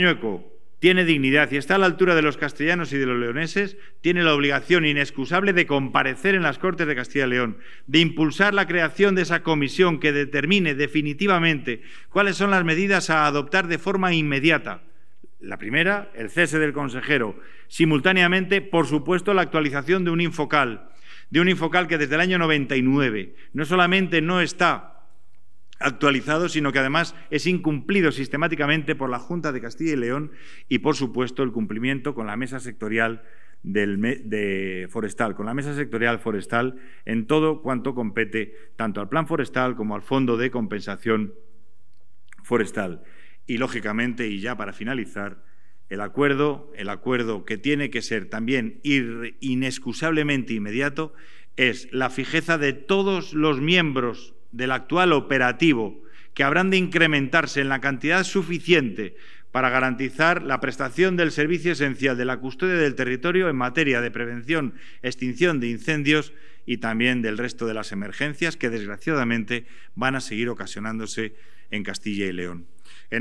Ñueco tiene dignidad y está a la altura de los castellanos y de los leoneses, tiene la obligación inexcusable de comparecer en las Cortes de Castilla y León, de impulsar la creación de esa comisión que determine definitivamente cuáles son las medidas a adoptar de forma inmediata. La primera, el cese del consejero. Simultáneamente, por supuesto, la actualización de un Infocal que desde el año 99 no solamente no está actualizado, sino que además es incumplido sistemáticamente por la Junta de Castilla y León y, por supuesto, el cumplimiento con la Mesa Sectorial Forestal, con la Mesa Sectorial Forestal en todo cuanto compete tanto al Plan Forestal como al Fondo de Compensación Forestal. Y, lógicamente, y ya para finalizar, el acuerdo que tiene que ser también inexcusablemente inmediato es la fijeza de todos los miembros del actual operativo, que habrán de incrementarse en la cantidad suficiente para garantizar la prestación del servicio esencial de la custodia del territorio en materia de prevención, extinción de incendios y también del resto de las emergencias que, desgraciadamente, van a seguir ocasionándose en Castilla y León.